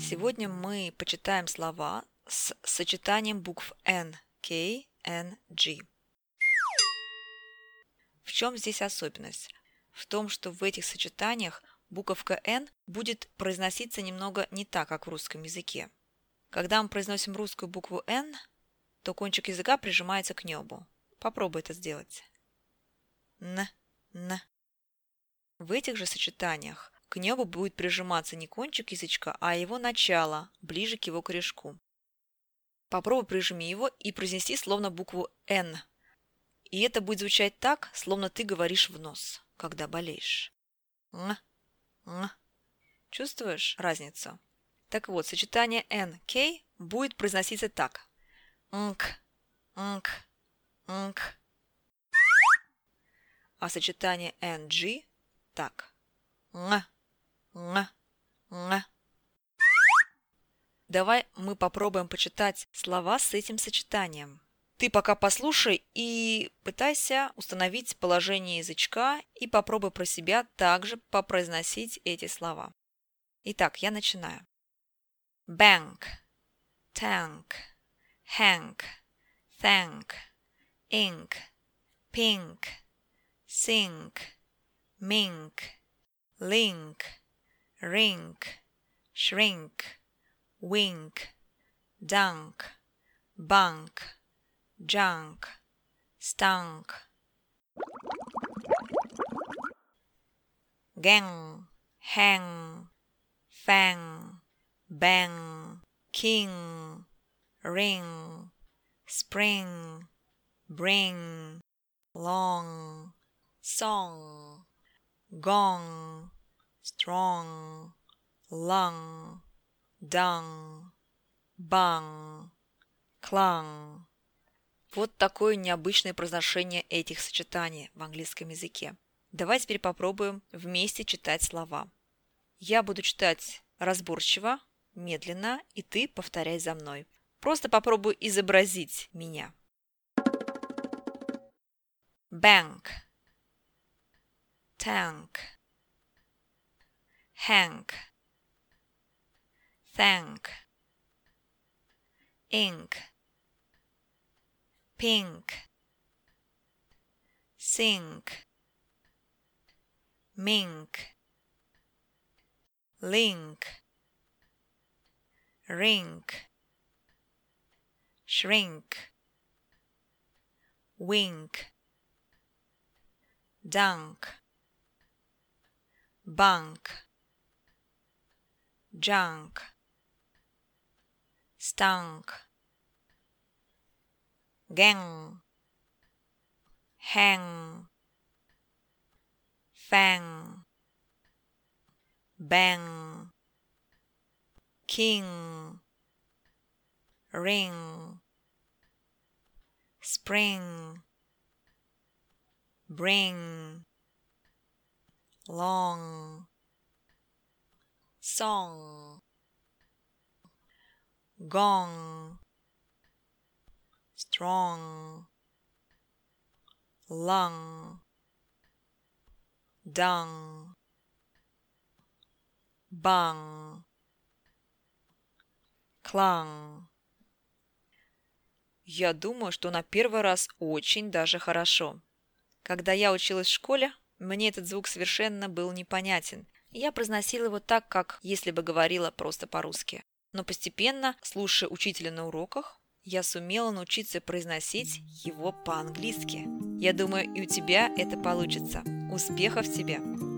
Сегодня мы почитаем слова с сочетанием букв N, K, N, G. В чем здесь особенность? В том, что в этих сочетаниях буковка N будет произноситься немного не так, как в русском языке. Когда мы произносим русскую букву N, то кончик языка прижимается к небу. Попробуй это сделать. Н. В этих же сочетаниях к небу будет прижиматься не кончик язычка, а его начало, ближе к его корешку. Попробуй прижми его и произнести словно букву N. И это будет звучать так, словно ты говоришь в нос, когда болеешь. Н. Чувствуешь разницу? Так вот, сочетание N-K будет произноситься так. Нк. А сочетание N-G так. Давай мы попробуем почитать слова с этим сочетанием. Ты пока послушай и пытайся установить положение язычка и попробуй про себя также попроизносить эти слова. Итак, я начинаю. Bank, tank, hank, thank, ink, pink, sink, mink, link, rink, shrink, wink, dunk, bunk, junk, stunk. Gang, hang, fang, bang, king, ring, spring, bring, long, song, gong, strong, lung, dung, bung, clung. Вот такое необычное произношение этих сочетаний в английском языке. Давай теперь попробуем вместе читать слова. Я буду читать разборчиво, медленно, и ты повторяй за мной. Просто попробуй изобразить меня. Bank, tank, hank, thank, ink, pink, sink, mink, link, rink, shrink, wink, dunk, bunk, junk, stunk, gang, hang, fang, bang, king, ring, spring, bring, long, song, gong, strong, lung, dung, bung, clung. Я думаю, что на первый раз очень даже хорошо. Когда я училась в школе, мне этот звук совершенно был непонятен. Я произносила его так, как если бы говорила просто по-русски. Но постепенно, слушая учителя на уроках, я сумела научиться произносить его по-английски. Я думаю, и у тебя это получится. Успехов тебе!